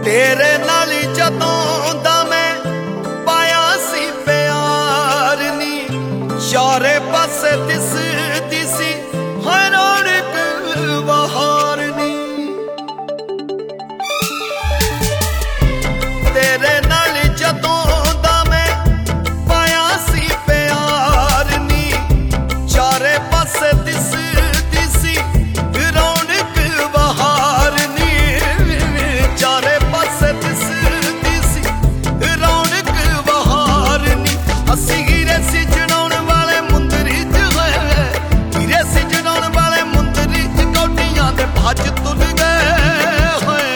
तेरे नाल जदों दा मैं पाया सी प्यार नी, चारे पासे दिसदी सी हर रौनक बहार नी। तेरे नाल जदों दा मैं पाया सी प्यार नी, चारे पासे दिसदी सी रौनक बहार नी। चारे पासे दिसदी सी रौनक बहार नी। असी हीरे सी जनाउण वाले मुंदरी च होए, हीरे सी जनाउण वाले मुंदरी च कौडियां दे भज तुल गए होए।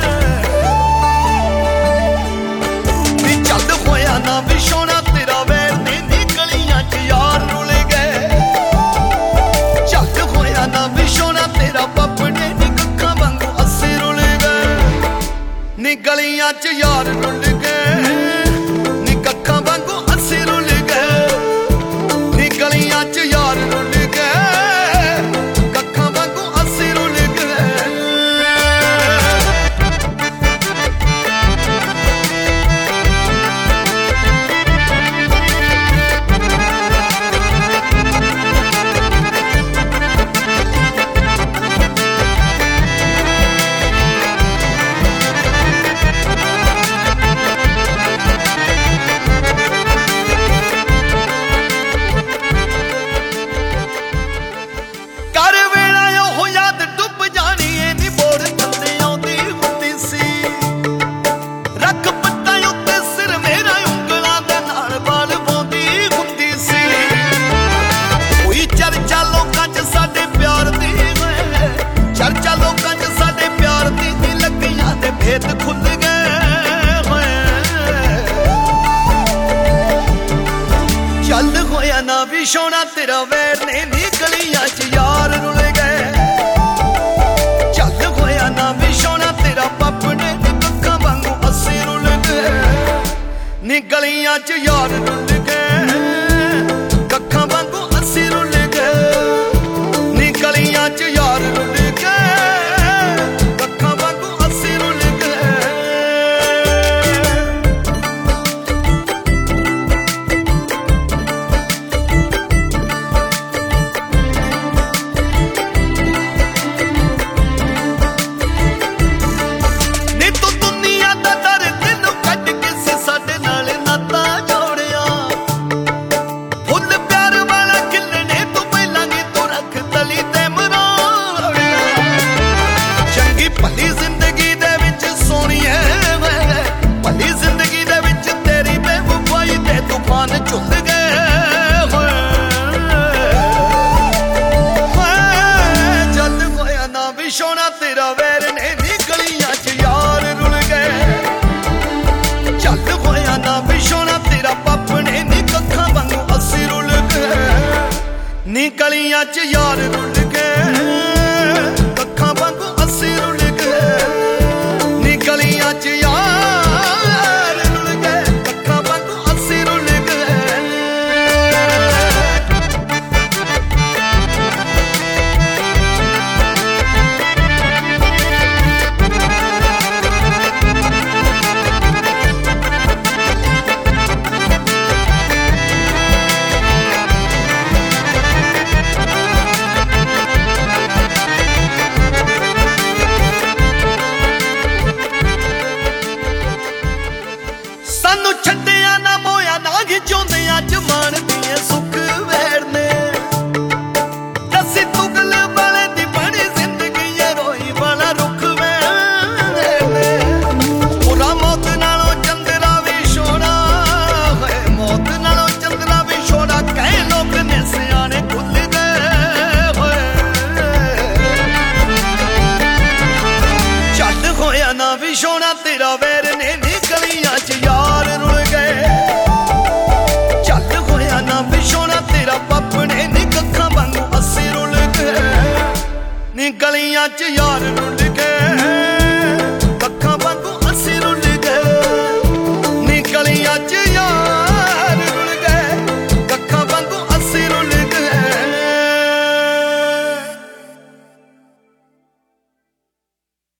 नी चल होया ना विछोना तेरा वैर नी, नी गलियां च यार रुल गए। चल होया ना विछोना तेरा पपड़े नी, कक्खां वांगू अस्सी रुल गए। नी गलियां च यार रुल गए, नी कक्खां वांगू अस्सी रुल गए। नी गलियां च यार रुल गए, कक्खां वांगू अस्सी रुल गए। कर वेला ओह याद डुब जानी ए नी, बोर थल्ले आउंदी हुंदी सी। रख पत्ता उत्ते सिर मेरा ਉਂਗਲਾਂ दे नाल बाल पाउंदी हुंदी सी। कोई चर्चा लोकां च साडे प्यार दी होए, चर्चा लोकां च साडे प्यार दी नी, लगियां दे भेद खुल गए होए। चल होया ना विछोना तेरा वैर ने, नी गलियां च यार रुल गए। चल होया ना विछोना तेरा पपड़े नी, कक्खां वांगू अस्सी रुल गए। नी गलियां च यार रुल गए, कक्खां वांगू अस्सी रुल गए। नी गलियां च यार रुल गए, कक्खां वांगू अस्सी रुल गए। नी तू दुनिया दा दर्द नूं कढ के सी साडे नाल नाता जोड़िया। फुल प्यार वाला खिलने तू पहलां नी तू रख तली ते मरोड़िया। चंगी भली जिंदगी दे विच सोहणीए वे, भली जिंदगी दे विच तेरी बेवफाई दे तूफान झुल गए होए। जद होया ना विछोना तेरा वैर ने, नी गलियां च यार रुल गए। चल होया ना विछोना तेरा पपड़े नी, कक्खां वांगू अस्सी रुल गए। नी गलियां च यार रुल